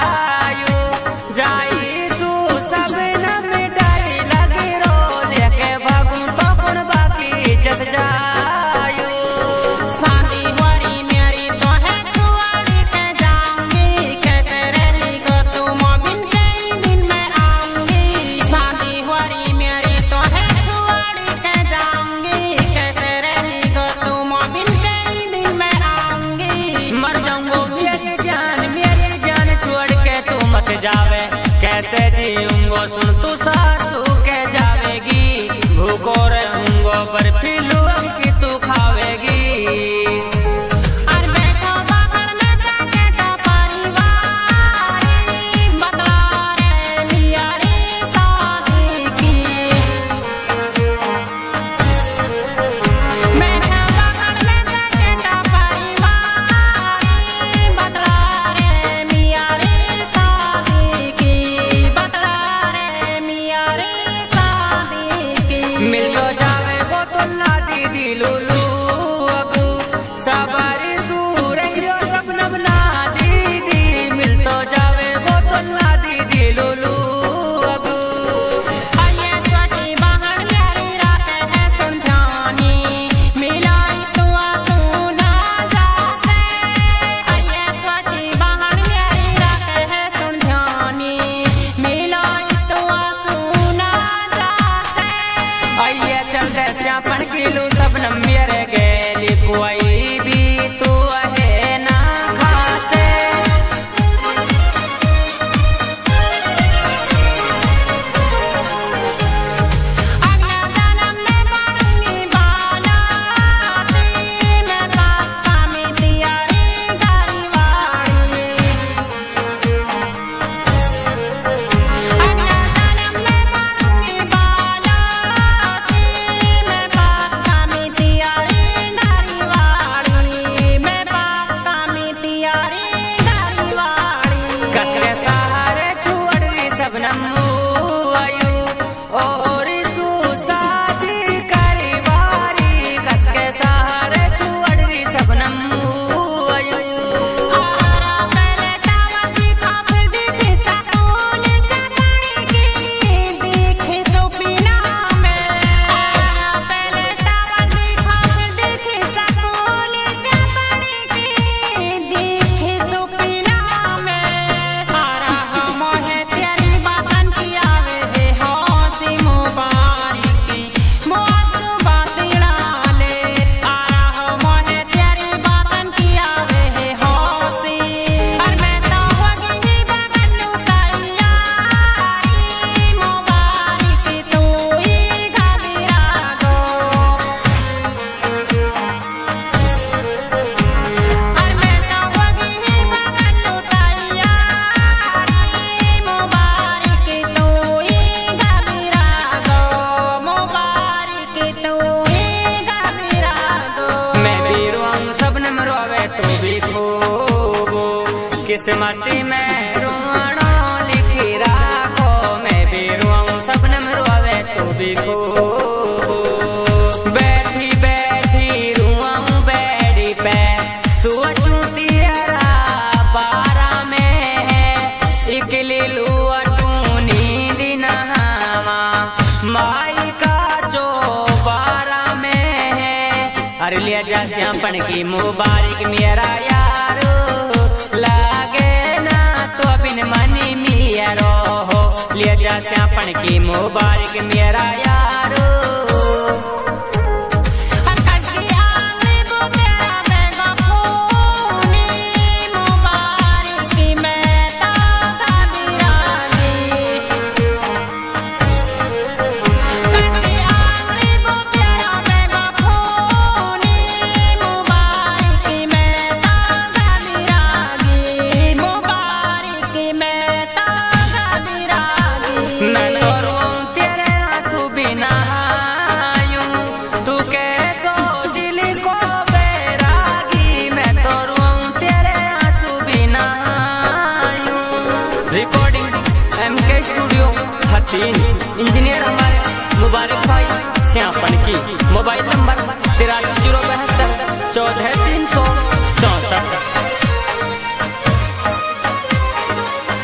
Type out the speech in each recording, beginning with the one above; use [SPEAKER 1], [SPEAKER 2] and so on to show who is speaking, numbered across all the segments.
[SPEAKER 1] आयु जाई सु सब न मिटाई लगी रो लेके भागू तो गुण बाकी इज्जत जायु
[SPEAKER 2] शादी वारी मेरी तो है छुआड़ी के जाऊंगी कैसे रही गो तू मोबिन कई दिन में आऊंगी शादी वारी मेरी तो है छुआड़ी के जाऊंगी कैसे रही गो तू मोबिन कई दिन में आऊंगी
[SPEAKER 1] मर जाऊंगो मेरी जान छोड़ के तू मत जावे कैसे जीऊंगो सुन तू सासू के जावेगी भूखो रहूंगो पर पीलू की तू खावेगी
[SPEAKER 2] और बैठो बागड़ में जाके तो परिवार बदला रे मिया रे शादी की बैठो बागड़ में जाके तो परिवार बदला रे मिया रे शादी की बदला रे मिया रे शादी की
[SPEAKER 1] मिल तो जावे वो तो ना दीदी लुलू अगू सवारी दूर यो सपना बना दीदी मिल तो जावे वो तो ना दीदी लुलू अगू
[SPEAKER 2] आये छोटी बहन मेरी रात है सुन ध्यानी मिलाई तू आंसू ना जासे आये छोटी बहन मेरी रात है सुन ध्यानी मिलाई तू आंसू ना जासे
[SPEAKER 1] आइए चल दे श्यापन किलो सब न मेरे गेली कोई भी तू है ना खासे
[SPEAKER 2] अगला जन्म में बनूंगी बालाती मैं पापा में तियारी घरवाड़ी अगला जन्म में बनूंगी बालाती मैं पापा में तियारी घरवाड़ी मैं पापा में तियारी घरवाड़ी
[SPEAKER 1] कस के सहारे छोड़ री सब नमू आयु और सु शादी करी बारी कस के सहारे छोड़ री सब नमू आयु
[SPEAKER 2] आरा पहले टावर दिखा फिर दिखी सकूल चकड़ी की दिखी सुपीना में आरा पहले टावर दिखा फिर दिखी सकूल चकड़ी की दिखी सुपीना में आरा हम है तेरी बातन की आवे है हौसी मुबारक की मौत बातिड़ा ले आरा हम है तेरी बातन की आवे है हौसी और मैं तो होगी ही बगन्नू तैयारी मुबारक तू ही घबरा गो और मैं तो होगी ही बगन्नू तैयारी मुबारक तू ही घबरा गो मुबारक तू ही घबरा गो
[SPEAKER 1] मैं भी रोऊं सब न रोवे तू भी खूबो किस्मती में रोना लिखी राखो मैं भी रोऊं सब न रोवे तू भी खूबो बैठी बैठी रोऊं बेड़ी पे सोचूं तेरा बारा में है इकली लुआ तू नींद नहावा माई का चौबारा में है अरे लिया जा श्यापन की मुबारक मेरा यारो लागे ना तो बिन मनी मियारो हो लिया जा श्यापन की मुबारक मेरा यारो
[SPEAKER 2] अटकी आंगली वो तेरा बेगा खूनी मुबारक मैं तागा गिरानी अटकी आंगली वो तेरा बेगा खूनी मुबारक मैं तागा गिरानी मुबारक मैं तागा गिरानी
[SPEAKER 1] मैं तो रोऊं तेरे आंसू बिना आयूं तू कैसो दिल को बैरागी मैं तो रोऊं तेरे आंसू बिना आयूं recording MK studio Hathin engineer हमारे मुबारक भाई श्यापन की मोबाइल नंबर 83 072 14 364।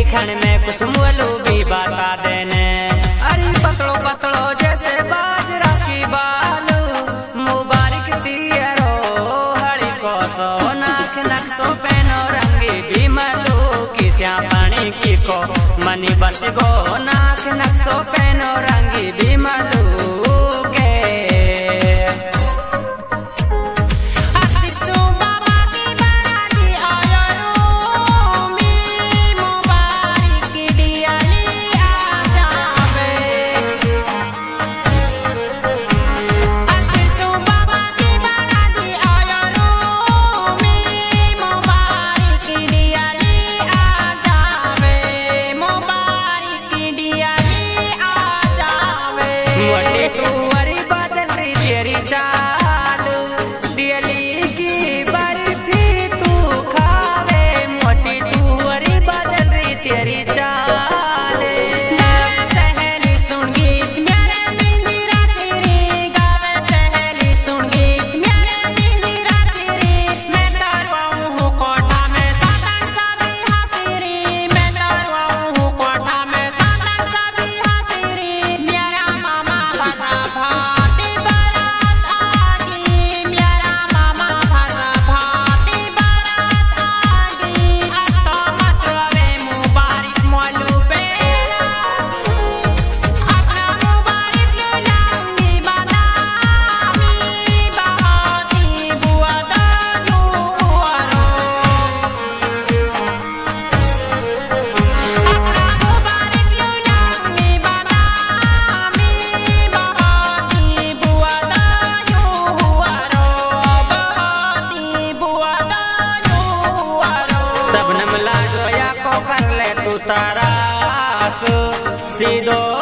[SPEAKER 1] खण में कुछ मोलू भी बता देने। अरे पतलो पतलो जैसे बाजरा की बालू मुबारक तियरो हड़ी को सो नाक नक्सो पेनो रंगी भी मलू किस्या पानी की को मनी बस गो नाक नक्सो पेनो रंगी भी मलू तरास सीधो